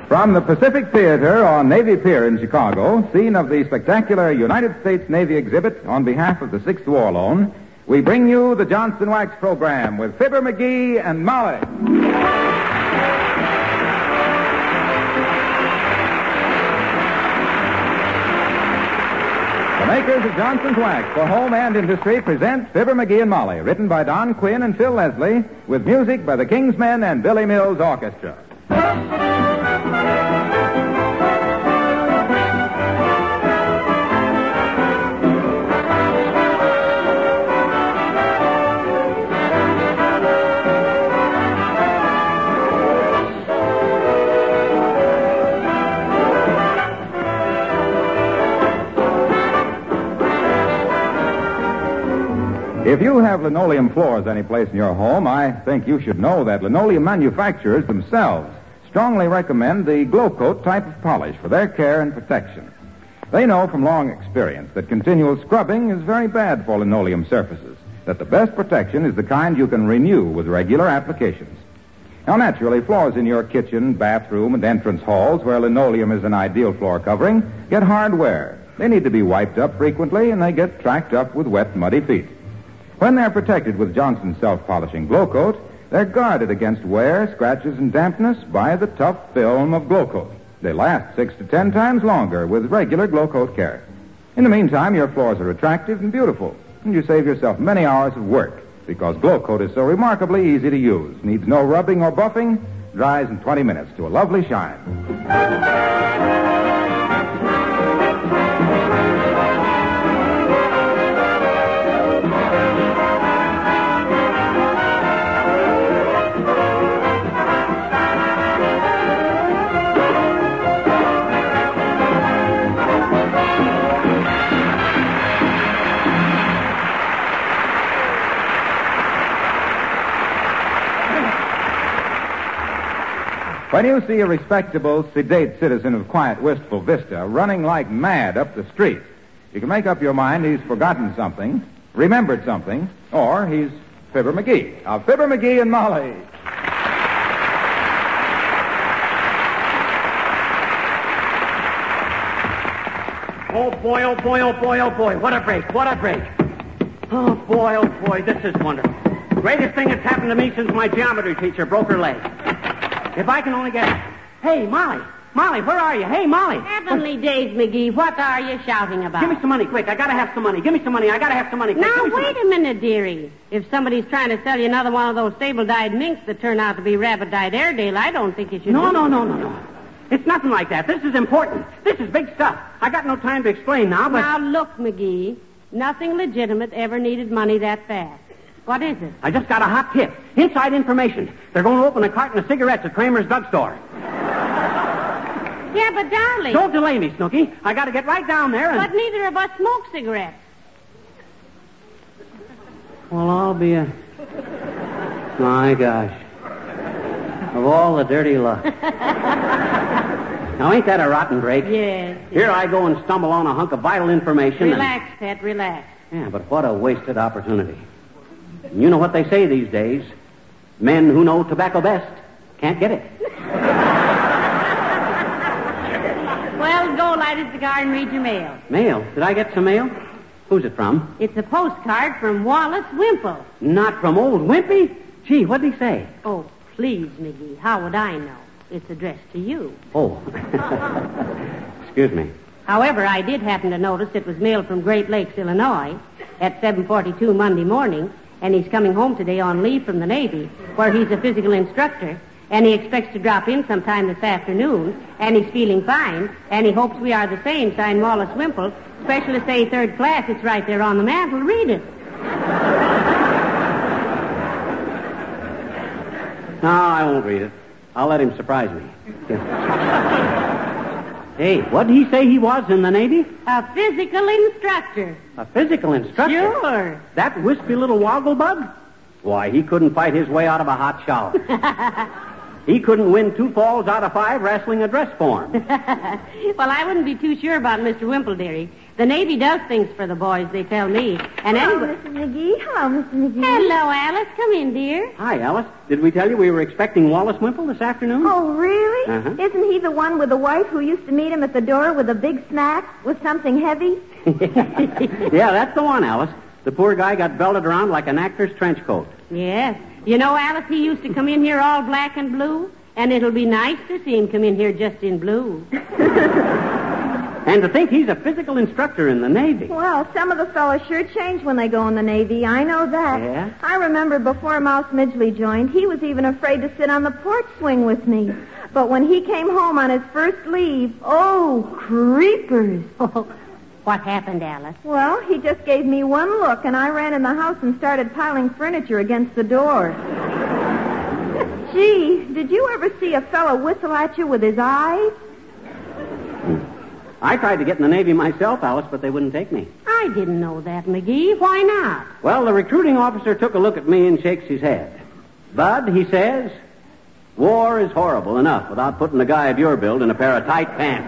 From the Pacific Theater on Navy Pier in Chicago, scene of the spectacular United States Navy exhibit on behalf of the 6th War Loan, we bring you the Johnson Wax program with Fibber McGee and Molly. The makers of Johnson's Wax for home and industry present Fibber McGee and Molly, written by Don Quinn and Phil Leslie, with music by the Kingsmen and Billy Mills Orchestra. If you have linoleum floors any place in your home, I think you should know that linoleum manufacturers themselves strongly recommend the Glow Coat type of polish for their care and protection. They know from long experience that continual scrubbing is very bad for linoleum surfaces, that the best protection is the kind you can renew with regular applications. Now, naturally, floors in your kitchen, bathroom, and entrance halls, where linoleum is an ideal floor covering, get hard wear. They need to be wiped up frequently, and they get tracked up with wet, muddy feet. When they're protected with Johnson's self-polishing Glow Coat, they're guarded against wear, scratches, and dampness by the tough film of Glow Coat. They last 6 to 10 times longer with regular Glow Coat care. In the meantime, your floors are attractive and beautiful, and you save yourself many hours of work because Glow Coat is so remarkably easy to use, needs no rubbing or buffing, dries in 20 minutes to a lovely shine. When you see a respectable, sedate citizen of quiet, wistful Vista running like mad up the street, you can make up your mind he's forgotten something, remembered something, or he's Fibber McGee. Of Fibber McGee and Molly. Oh, boy, oh, boy, oh, boy, oh, boy. What a break, what a break. Oh, boy, this is wonderful. Greatest thing that's happened to me since my geometry teacher broke her leg. If I can only get... Hey, Molly. Molly, where are you? Hey, Molly. Heavenly days, McGee. What are you shouting about? Give me some money, quick. I gotta have some money. Give me some money. I gotta have some money. Quick. Now, wait a minute, dearie. If somebody's trying to sell you another one of those sable-dyed minks that turn out to be rabbit-dyed Airedale, I don't think you should... No. It's nothing like that. This is important. This is big stuff. I got no time to explain now, but... Now, look, McGee. Nothing legitimate ever needed money that fast. What is it? I just got a hot tip. Inside information. They're going to open a carton of cigarettes at Kramer's drugstore. Yeah, but darling... Don't delay me, Snooky. I got to get right down there and... But neither of us smoke cigarettes. Well, I'll be a... My gosh. Of all the dirty luck. Now, ain't that a rotten break? Yes. Here I go and stumble on a hunk of vital information. Relax, Pet, relax. Yeah, but what a wasted opportunity. You know what they say these days. Men who know tobacco best can't get it. Well, go light a cigar and read your mail. Mail? Did I get some mail? Who's it from? It's a postcard from Wallace Wimple. Not from old Wimpy? Gee, what'd he say? Oh, please, McGee. How would I know? It's addressed to you. Oh. Excuse me. However, I did happen to notice it was mailed from Great Lakes, Illinois, at 7:42 Monday morning, and he's coming home today on leave from the Navy, where he's a physical instructor, and he expects to drop in sometime this afternoon, and he's feeling fine, and he hopes we are the same, signed Wallace Wimple. Specialist A, third class. It's right there on the mantel. Read it. No, I won't read it. I'll let him surprise me. Hey, what did he say he was in the Navy? A physical instructor. A physical instructor? Sure. That wispy little wogglebug? Why, he couldn't fight his way out of a hot shower. He couldn't win 2 falls out of 5 wrestling a dress form. Well, I wouldn't be too sure about Mr. Wimple, dearie. The Navy does things for the boys, they tell me. And Hello, anyway... Mrs. McGee. Hello, Mr. McGee. Hello, Alice. Come in, dear. Hi, Alice. Did we tell you we were expecting Wallace Wimple this afternoon? Oh, really? Uh-huh. Isn't he the one with the wife who used to meet him at the door with a big snack with something heavy? Yeah, that's the one, Alice. The poor guy got belted around like an actor's trench coat. Yes. You know, Alice, he used to come in here all black and blue, and it'll be nice to see him come in here just in blue. And to think he's a physical instructor in the Navy. Well, some of the fellas sure change when they go in the Navy. I know that. Yeah? I remember before Mouse Midgley joined, he was even afraid to sit on the porch swing with me. But when he came home on his first leave, oh, creepers. What happened, Alice? Well, he just gave me one look, and I ran in the house and started piling furniture against the door. Gee, did you ever see a fellow whistle at you with his eyes? I tried to get in the Navy myself, Alice, but they wouldn't take me. I didn't know that, McGee. Why not? Well, the recruiting officer took a look at me and shakes his head. Bud, he says, war is horrible enough without putting a guy of your build in a pair of tight pants.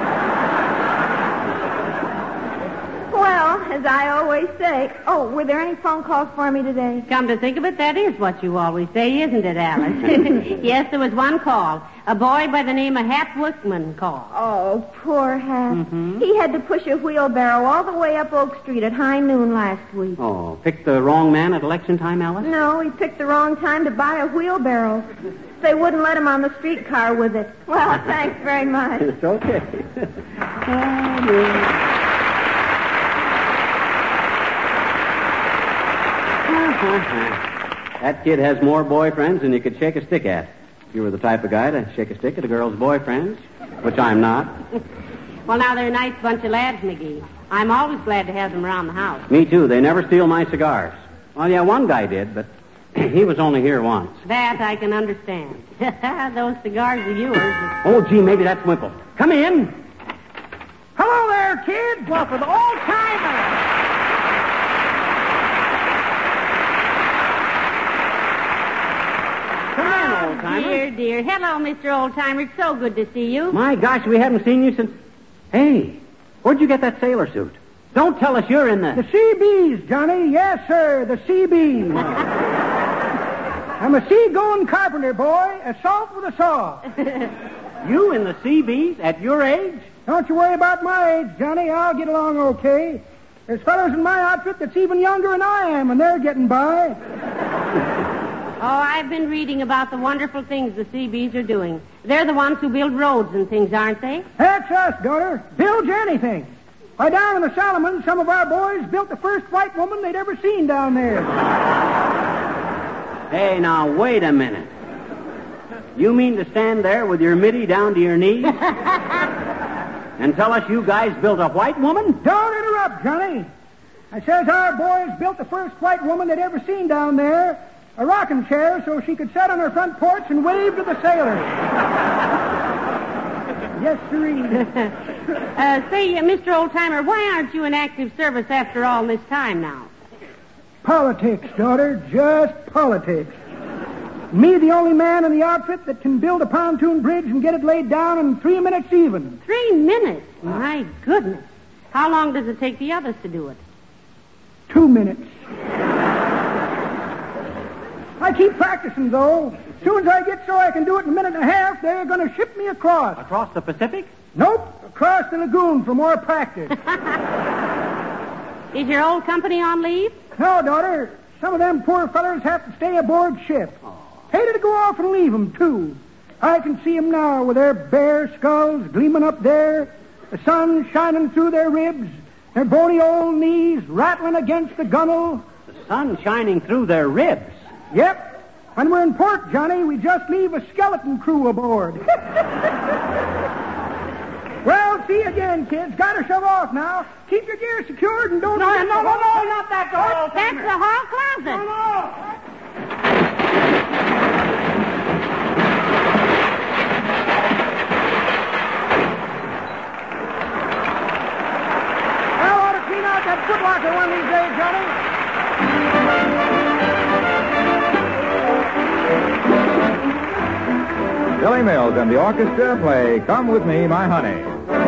Well, as I always say... Oh, were there any phone calls for me today? Come to think of it, that is what you always say, isn't it, Alice? Yes, there was one call. A boy by the name of Hap Wickman called. Oh, poor Hap. Mm-hmm. He had to push a wheelbarrow all the way up Oak Street at high noon last week. Oh, picked the wrong man at election time, Alice? No, he picked the wrong time to buy a wheelbarrow. They wouldn't let him on the streetcar with it. Well, thanks very much. It's okay. That kid has more boyfriends than you could shake a stick at. If you were the type of guy to shake a stick at a girl's boyfriends, which I'm not. Well, now, they're a nice bunch of lads, McGee. I'm always glad to have them around the house. Me too. They never steal my cigars. Well, yeah, one guy did, but he was only here once. That I can understand. Those cigars are yours. Oh, gee, maybe that's Wimple. Come in. Hello there, kids. Well, for the old timer. Come in, old timer. Dear, dear. Hello, Mr. Oldtimer. It's so good to see you. My gosh, we haven't seen you since... Hey, where'd you get that sailor suit? Don't tell us you're in the... The Seabees, Johnny. Yes, sir, the Seabees. I'm a seagoing carpenter, boy. A salt with a saw. You in the Seabees at your age? Don't you worry about my age, Johnny. I'll get along okay. There's fellows in my outfit that's even younger than I am, and they're getting by. Oh, I've been reading about the wonderful things the Seabees are doing. They're the ones who build roads and things, aren't they? That's us, daughter. Build you anything. Why, down in the Solomons, some of our boys built the first white woman they'd ever seen down there. Hey, now, wait a minute. You mean to stand there with your middy down to your knees and tell us you guys built a white woman? Don't interrupt, Johnny. I says our boys built the first white woman they'd ever seen down there, a rocking chair so she could sit on her front porch and wave to the sailors. Yes, sirree. Say, Mr. Oldtimer, why aren't you in active service after all this time now? Politics, daughter, just politics. Me, the only man in the outfit that can build a pontoon bridge and get it laid down in 3 minutes even. 3 minutes? My goodness. How long does it take the others to do it? 2 minutes. I keep practicing, though. As soon as I get so I can do it in a minute and a half, they're going to ship me across. Across the Pacific? Nope, across the lagoon for more practice. Is your old company on leave? No, daughter. Some of them poor fellers have to stay aboard ship. Hated to go off and leave 'em, too. I can see 'em now with their bare skulls gleaming up there, the sun shining through their ribs, their bony old knees rattling against the gunwale. The sun shining through their ribs? Yep. When we're in port, Johnny, we just leave a skeleton crew aboard. Well, see you again, kids. Gotta shove off now. Keep your gear secured and don't... No, not that door. That's the hall closet. No. I ought to clean out that footlocker one of these days, Johnny. Barney Mills and the orchestra play Come With Me, My Honey.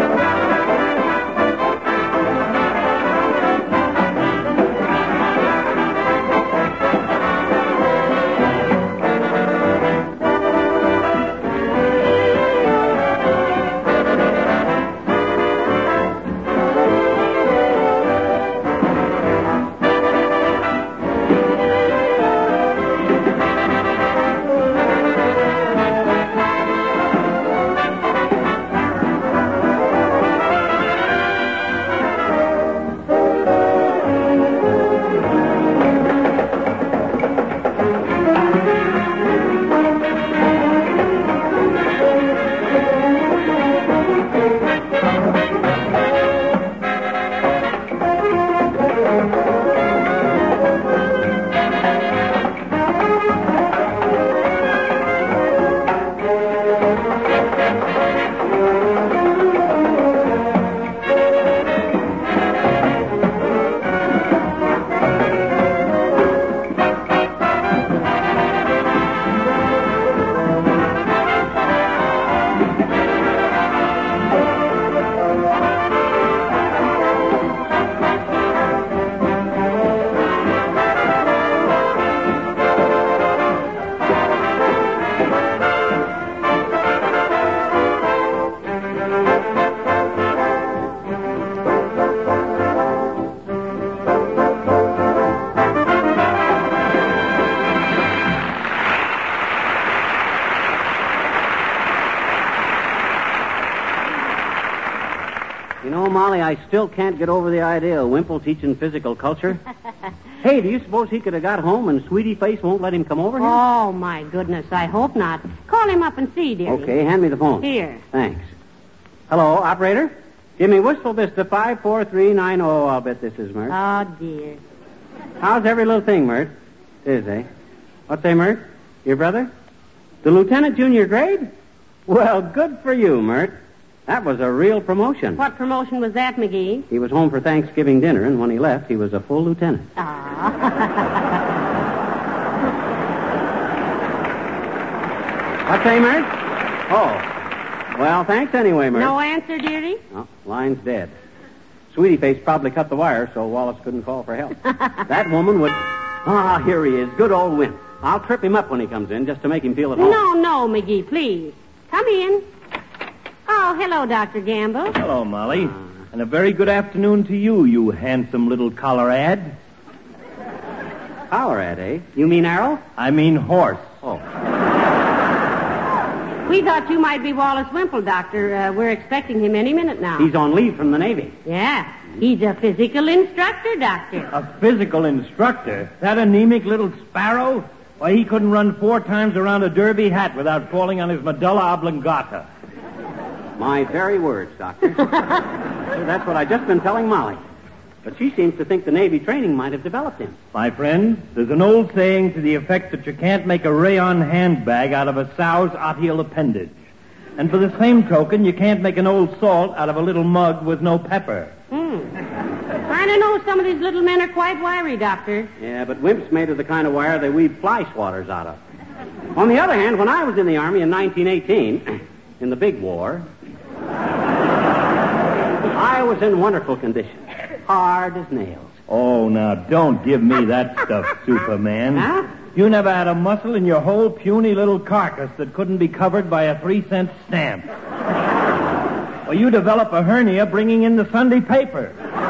You know, Molly, I still can't get over the idea of Wimple teaching physical culture. Hey, do you suppose he could have got home and Sweetie Face won't let him come over here? Oh, my goodness, I hope not. Call him up and see, dearie. Okay, hand me the phone. Here. Thanks. Hello, operator? Give me Wistful Vista 54390. I'll bet this is Mert. Oh, dear. How's every little thing, Mert? Is, eh? What's say, Mert? Your brother? The lieutenant junior grade? Well, good for you, Mert. That was a real promotion. What promotion was that, McGee? He was home for Thanksgiving dinner, and when he left, he was a full lieutenant. Ah. What say, Mert? Oh. Well, thanks anyway, Mert. No answer, dearie? Oh, line's dead. Sweetie Face probably cut the wire, so Wallace couldn't call for help. That woman would... Ah, here he is. Good old Wimp. I'll trip him up when he comes in, just to make him feel at home. No, McGee, please. Come in. Oh, hello, Dr. Gamble. Hello, Molly. And a very good afternoon to you, you handsome little Colorad. Colorad, eh? You mean arrow? I mean horse. Oh. We thought you might be Wallace Wimple, Doctor. We're expecting him any minute now. He's on leave from the Navy. Yeah. He's a physical instructor, Doctor. A physical instructor? That anemic little sparrow? Why, he couldn't run 4 times around a derby hat without falling on his medulla oblongata. My very words, Doctor. That's what I've just been telling Molly. But she seems to think the Navy training might have developed him. My friend, there's an old saying to the effect that you can't make a rayon handbag out of a sow's otial appendage. And for the same token, you can't make an old salt out of a little mug with no pepper. I don't know. Some of these little men are quite wiry, Doctor. Yeah, but Wimp's made of the kind of wire they weave fly swatters out of. On the other hand, when I was in the Army in 1918, in the big war, I was in wonderful condition. Hard as nails. Oh, now, don't give me that stuff, Superman. Huh? You never had a muscle in your whole puny little carcass that couldn't be covered by a 3-cent stamp. Well, you develop a hernia bringing in the Sunday paper.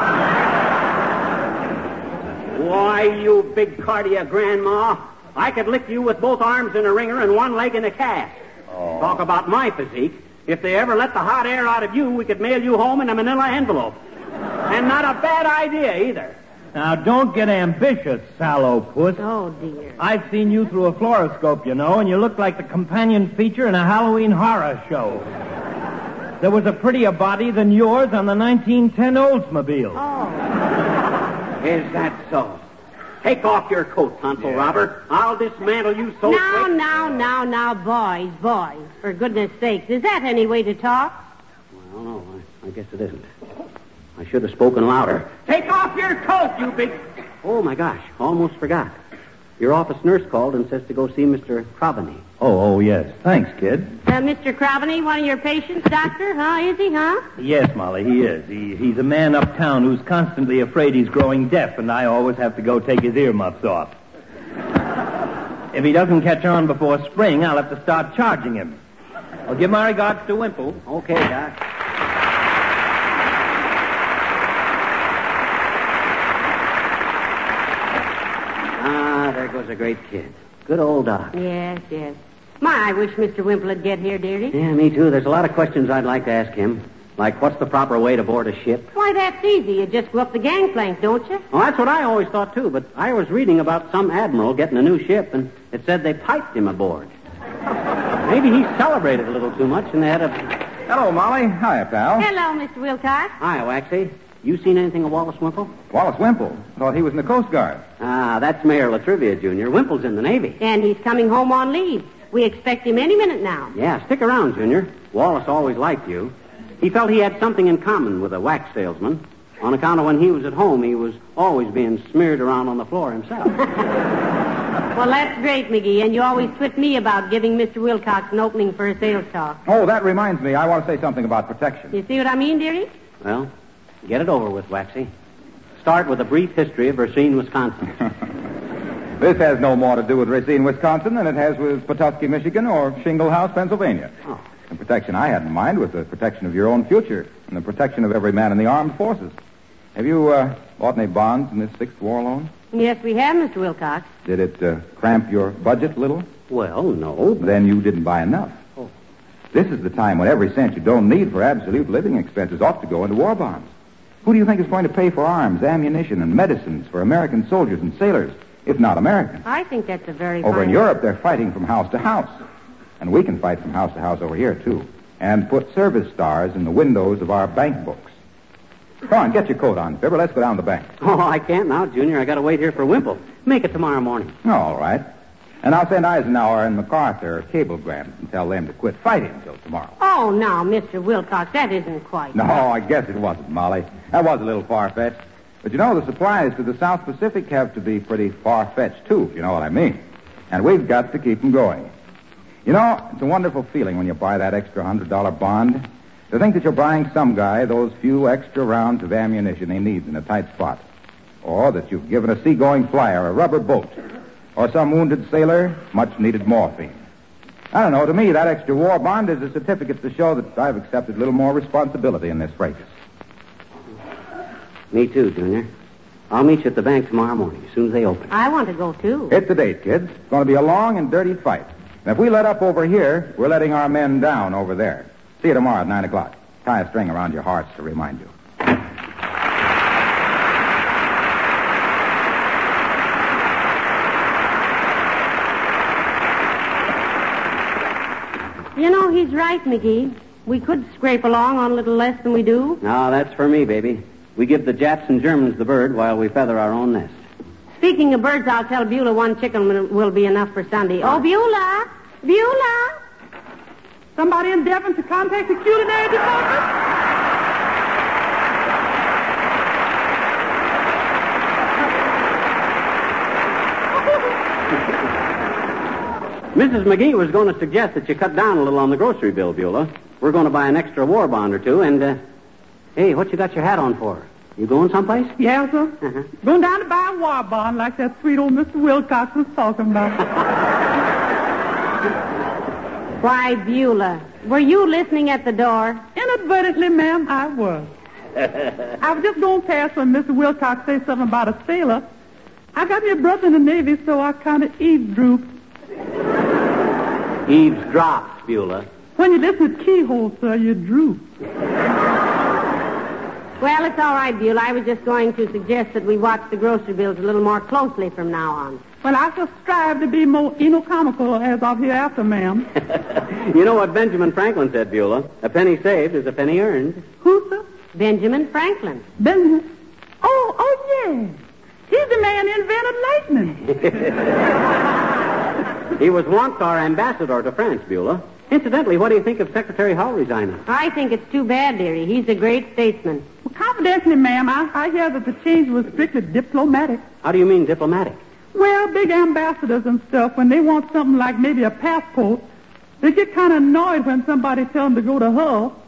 Why, you big cardia grandma, I could lick you with both arms in a wringer and one leg in a cast. Oh. Talk about my physique. If they ever let the hot air out of you, we could mail you home in a manila envelope. And not a bad idea, either. Now, don't get ambitious, sallow puss. Oh, dear. I've seen you through a fluoroscope, you know, and you look like the companion feature in a Halloween horror show. There was a prettier body than yours on the 1910 Oldsmobile. Oh. Is that so? Take off your coat, Tonsil Robber. I'll dismantle you so Now, quick. now, boys. For goodness sakes, is that any way to talk? Well, no, I guess it isn't. I should have spoken louder. Take off your coat, you big... Oh, my gosh, almost forgot. Your office nurse called and says to go see Mr. Crobany. Oh, yes. Thanks, kid. Mr. Crobany, one of your patients, doctor? Huh? Is he, huh? Yes, Molly, he is. He's a man uptown who's constantly afraid he's growing deaf, and I always have to go take his earmuffs off. If he doesn't catch on before spring, I'll have to start charging him. Well, give my regards to Wimple. Okay, Doc. There goes a great kid. Good old Doc. Yes, yes. My, I wish Mr. Wimple would get here, dearie. Yeah, me too. There's a lot of questions I'd like to ask him. Like, what's the proper way to board a ship? Why, that's easy. You just go up the gangplank, don't you? Well, that's what I always thought, too. But I was reading about some admiral getting a new ship, and it said they piped him aboard. Maybe he celebrated a little too much, and they had a... Hello, Molly. Hiya, pal. Hello, Mr. Wilcox. Hi, Waxy. You seen anything of Wallace Wimple? Wallace Wimple. Thought he was in the Coast Guard. Ah, that's Mayor Latrivia, Jr. Wimple's in the Navy. And he's coming home on leave. We expect him any minute now. Yeah, stick around, Junior. Wallace always liked you. He felt he had something in common with a wax salesman. On account of when he was at home, he was always being smeared around on the floor himself. Well, that's great, McGee, and you always twit me about giving Mr. Wilcox an opening for a sales talk. Oh, that reminds me. I want to say something about protection. You see what I mean, dearie? Well, get it over with, Waxy. Start with a brief history of Racine, Wisconsin. This has no more to do with Racine, Wisconsin than it has with Petoskey, Michigan, or Shingle House, Pennsylvania. Oh. The protection I had in mind was the protection of your own future and the protection of every man in the armed forces. Have you bought any bonds in this sixth war loan? Yes, we have, Mr. Wilcox. Did it cramp your budget a little? Well, no. Then you didn't buy enough. Oh. This is the time when every cent you don't need for absolute living expenses ought to go into war bonds. Who do you think is going to pay for arms, ammunition, and medicines for American soldiers and sailors, if not Americans? I think that's a very Over fine... in Europe, they're fighting from house to house. And we can fight from house to house over here, too. And put service stars in the windows of our bank books. Come on, get your coat on, Fibber. Let's go down to the bank. Oh, I can't now, Junior. I got to wait here for Wimple. Make it tomorrow morning. All right. And I'll send Eisenhower and MacArthur cablegrams and tell them to quit fighting till tomorrow. Oh, now, Mr. Wilcox, that isn't quite... No, I guess it wasn't, Molly. That was a little far-fetched. But you know, the supplies to the South Pacific have to be pretty far-fetched, too, if you know what I mean. And we've got to keep them going. You know, it's a wonderful feeling when you buy that extra $100 bond. To think that you're buying some guy those few extra rounds of ammunition he needs in a tight spot. Or that you've given a seagoing flyer a rubber boat. Or some wounded sailor much-needed morphine. I don't know. To me, that extra war bond is a certificate to show that I've accepted a little more responsibility in this fracas. Me too, Junior. I'll meet you at the bank tomorrow morning, as soon as they open. I want to go, too. Hit the date, kids. It's going to be a long and dirty fight. And if we let up over here, we're letting our men down over there. See you tomorrow at 9 o'clock. Tie a string around your hearts to remind you. You know, he's right, McGee. We could scrape along on a little less than we do. No, that's for me, baby. We give the Japs and Germans the bird while we feather our own nest. Speaking of birds, I'll tell Beulah one chicken will be enough for Sunday. Oh, Beulah! Beulah! Somebody in Devon to contact the culinary department? Mrs. McGee was going to suggest that you cut down a little on the grocery bill, Beulah. We're going to buy an extra war bond or two, and, hey, what you got your hat on for? You going someplace? Yeah, sir. Uh-huh. Going down to buy a war bond like that sweet old Mr. Wilcox was talking about. Why, Beulah, were you listening at the door? Inadvertently, ma'am, I was. I was just going past when Mr. Wilcox said something about a sailor. I got me a brother in the Navy, so I kind of eavesdrooped. Eavesdropped, Beulah. When you listen to Keyhole, sir, you droop. Well, it's all right, Beulah. I was just going to suggest that we watch the grocery bills a little more closely from now on. Well, I shall strive to be more economical as of hereafter, ma'am. You know what Benjamin Franklin said, Beulah? A penny saved is a penny earned. Who, sir? Benjamin Franklin. Benjamin? Oh, yeah. He's the man who invented lightning. He was once our ambassador to France, Beulah. Incidentally, what do you think of Secretary Hull resigning? I think it's too bad, dearie. He's a great statesman. Well, confidentially, ma'am, I hear that the change was strictly diplomatic. How do you mean diplomatic? Well, big ambassadors and stuff, when they want something like maybe a passport, they get kind of annoyed when somebody tells them to go to Hull.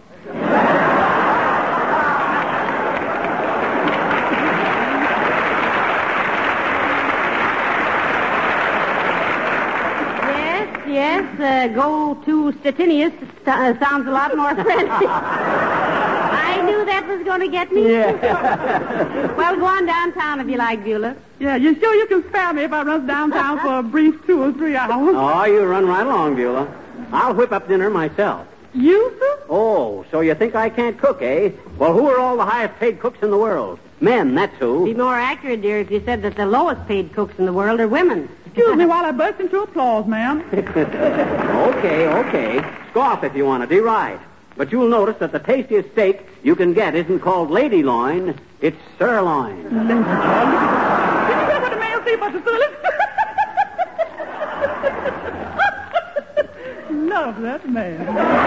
Yes, go to Stettinius sounds a lot more friendly. I knew that was going to get me. Yeah. Well, go on downtown if you like, Beulah. Yeah, you sure you can spare me if I run downtown for a brief 2 or 3 hours? Oh, you run right along, Beulah. I'll whip up dinner myself. You, sir? Oh, so you think I can't cook, eh? Well, who are all the highest-paid cooks in the world? Men, that's who. Be more accurate, dear, if you said that the lowest-paid cooks in the world are women. Excuse me while I burst into applause, ma'am. Okay. Scoff if you want to. Be right. But you'll notice that the tastiest steak you can get isn't called lady loin. It's sirloin. Did you hear what the man said about the sirloin? Love that man.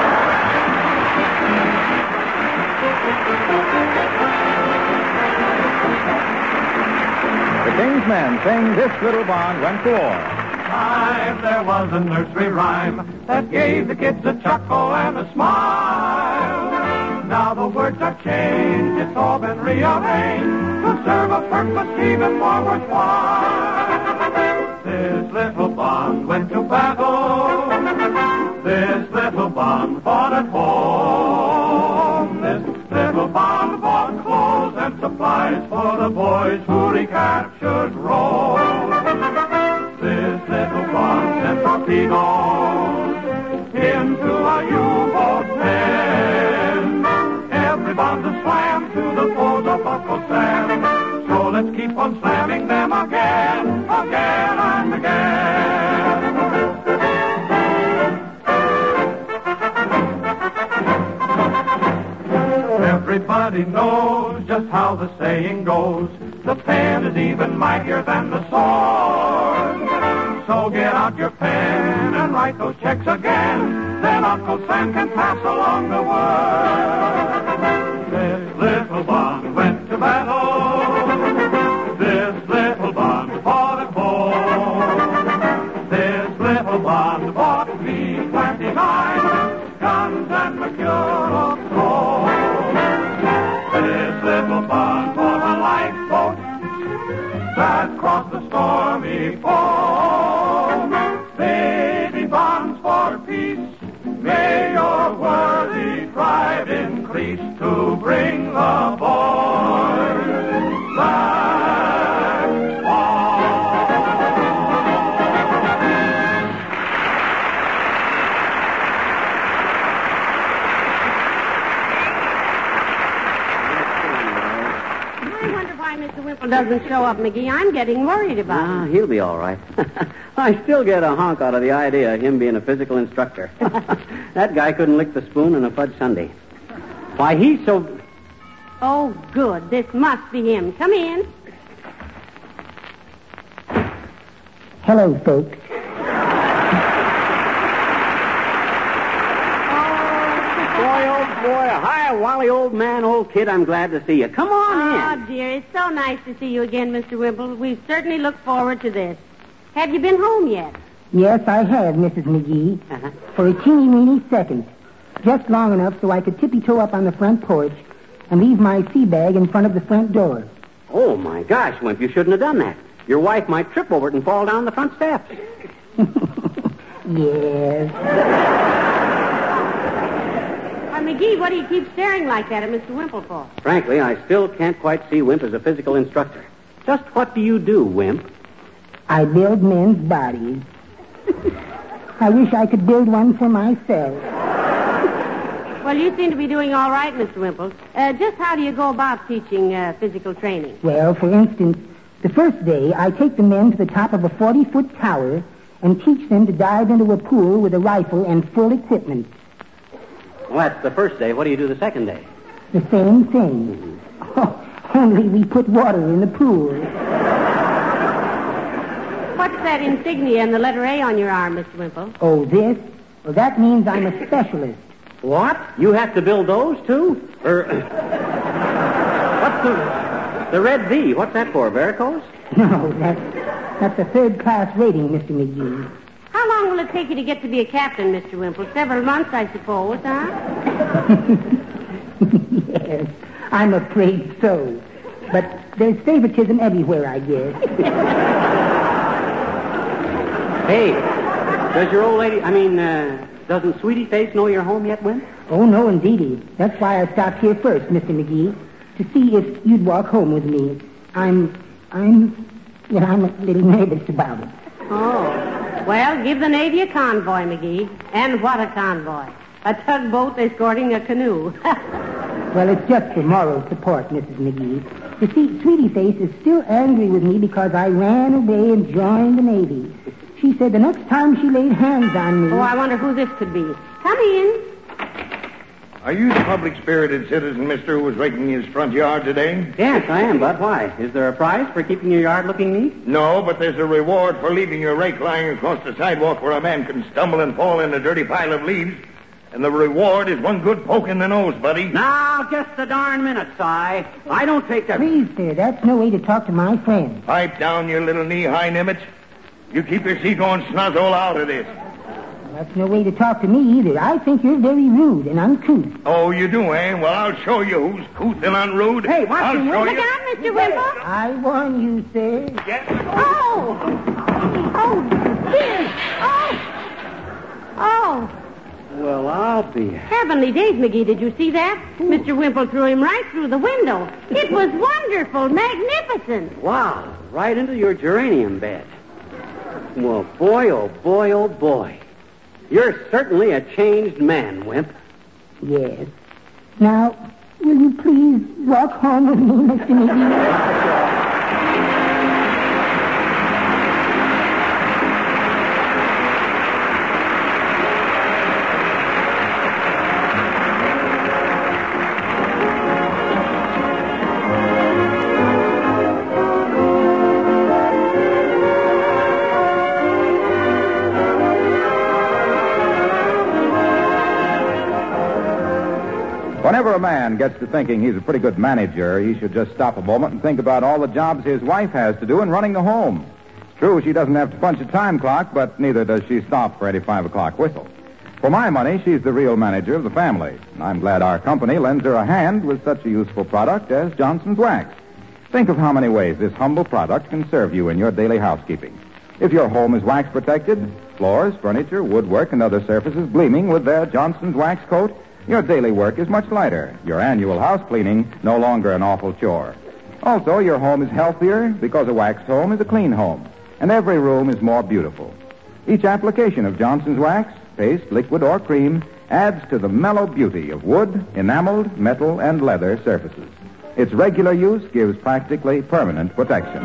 The King's Men sing This Little Bond Went to War. There was a nursery rhyme that gave the kids a chuckle and a smile. Now the words are changed, it's all been rearranged to serve a purpose even more worthwhile. This little bond went to battle. This little bond fought at home. This little bond bought clothes and supplies for the boys who recaptured Rome. This little bond sent torpedoes into a U-boat pen. Every bond's a slam to the foes of Uncle Sam. So let's keep on slamming them again and again. Everybody knows just how the saying goes. The pen is even mightier than the sword. So get out your pen and write those checks again. Then Uncle Sam can pass along the word. This little bond went to battle. This little bond fought at home. This little bond bought B-29 guns and Mercure Chrome. This little bond bought a lifeboat that crossed the stormy foam. Baby bonds for peace, may your worthy tribe increase to bring the boys back home. I wonder why Mr. Whipple doesn't show up, McGee. I'm getting worried about him. He'll be all right. I still get a honk out of the idea of him being a physical instructor. That guy couldn't lick the spoon in a fudge sundae. Why, he's so... Oh, good. This must be him. Come in. Hello, folks. Boy, oh boy. Hi, Wally, old man, old kid. I'm glad to see you. Come on Oh, in. dear, it's so nice to see you again, Mr. Whipple. We certainly look forward to this. Have you been home yet? Yes, I have, Mrs. McGee. Uh-huh. For a teeny-weeny second. Just long enough so I could tippy-toe up on the front porch and leave my sea bag in front of the front door. Oh, my gosh, Wimp, you shouldn't have done that. Your wife might trip over it and fall down the front steps. Yes. Why, McGee, what do you keep staring like that at Mr. Whipple for? Frankly, I still can't quite see Wimp as a physical instructor. Just what do you do, Wimp? I build men's bodies. I wish I could build one for myself. Well, you seem to be doing all right, Mr. Whipple. Just how do you go about teaching physical training? Well, for instance, the first day I take the men to the top of a 40-foot tower and teach them to dive into a pool with a rifle and full equipment. Well, that's the first day. What do you do the second day? The same thing. Oh, only we put water in the pool. What's that insignia and the letter A on your arm, Mr. Whipple? Oh, this? Well, that means I'm a specialist. What? You have to build those, too? What's the red V? What's that for, varicose? No, that's a third-class rating, Mr. McGee. How long will it take you to get to be a captain, Mr. Wimple? Several months, I suppose, huh? Yes, I'm afraid so. But there's favoritism everywhere, I guess. Hey, doesn't Sweetie Face know you're home yet, Wimp? Oh, no, indeedy. That's why I stopped here first, Mr. McGee, to see if you'd walk home with me. I'm a little nervous about it. Oh. Well, give the Navy a convoy, McGee. And what a convoy. A tugboat escorting a canoe. Well, it's just for moral support, Mrs. McGee. You see, Sweetie Face is still angry with me because I ran away and joined the Navy. She said the next time she laid hands on me... Oh, I wonder who this could be. Come in. Are you the public-spirited citizen, mister, who was raking his front yard today? Yes, I am, Bud. Why? Is there a prize for keeping your yard looking neat? No, but there's a reward for leaving your rake lying across the sidewalk where a man can stumble and fall in a dirty pile of leaves. And the reward is one good poke in the nose, buddy. Now, just a darn minute, Si. I don't take that... Please, sir, that's no way to talk to my friend. Pipe down, you little knee-high nimmits. You keep your seagoing snuzzle out of this. That's no way to talk to me either. I think you're very rude and uncouth. Oh, you do, eh? Well, I'll show you who's couth and unrude. Hey, watch I'll him. show Look you. out, Mr. Wimple. I warn you, sir. Yes. Oh! Oh, dear. Oh! Well, I'll be... Heavenly days, McGee, did you see that? Mr. Wimple threw him right through the window. It was wonderful, magnificent. Wow, right into your geranium bed. Well, boy, oh boy, oh boy. You're certainly a changed man, Wimp. Yes. Now, will you please walk home with me, Mr. McGee? Whenever a man gets to thinking he's a pretty good manager, he should just stop a moment and think about all the jobs his wife has to do in running the home. It's true she doesn't have to punch a time clock, but neither does she stop for any 5 o'clock whistle. For my money, she's the real manager of the family. And I'm glad our company lends her a hand with such a useful product as Johnson's Wax. Think of how many ways this humble product can serve you in your daily housekeeping. If your home is wax protected, floors, furniture, woodwork, and other surfaces gleaming with their Johnson's Wax coat, your daily work is much lighter. Your annual house cleaning no longer an awful chore. Also, your home is healthier because a waxed home is a clean home. And every room is more beautiful. Each application of Johnson's Wax, paste, liquid, or cream, adds to the mellow beauty of wood, enameled, metal, and leather surfaces. Its regular use gives practically permanent protection.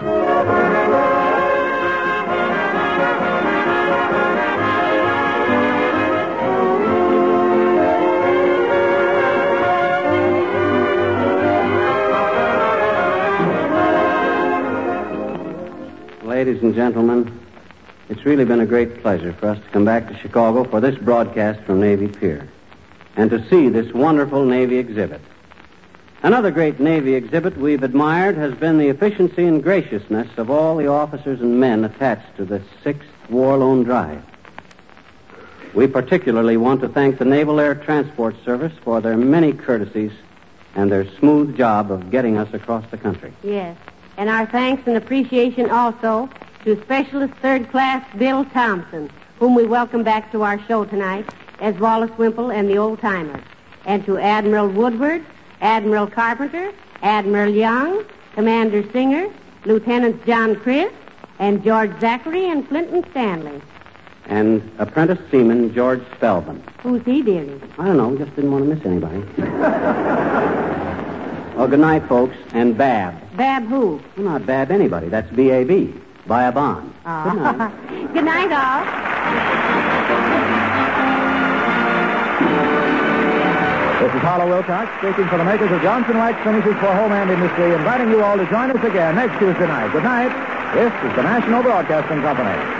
Ladies and gentlemen, it's really been a great pleasure for us to come back to Chicago for this broadcast from Navy Pier and to see this wonderful Navy exhibit. Another great Navy exhibit we've admired has been the efficiency and graciousness of all the officers and men attached to the 6th War Loan Drive. We particularly want to thank the Naval Air Transport Service for their many courtesies and their smooth job of getting us across the country. Yes. And our thanks and appreciation also to Specialist Third Class Bill Thompson, whom we welcome back to our show tonight, as Wallace Wimple and the Old Timers. And to Admiral Woodward, Admiral Carpenter, Admiral Young, Commander Singer, Lieutenants John Chris, and George Zachary and Clinton Stanley. And Apprentice Seaman George Spelman. Who's he, dearie? I don't know, just didn't want to miss anybody. Well, good night, folks, and Bab. Bab who? Well, not Bab anybody. That's B-A-B. Buy a bond. Oh. Good night. Good night, all. This is Harlow Wilcox speaking for the makers of Johnson Wax Finishes for Home and Industry, inviting you all to join us again next Tuesday night. Good night. This is the National Broadcasting Company.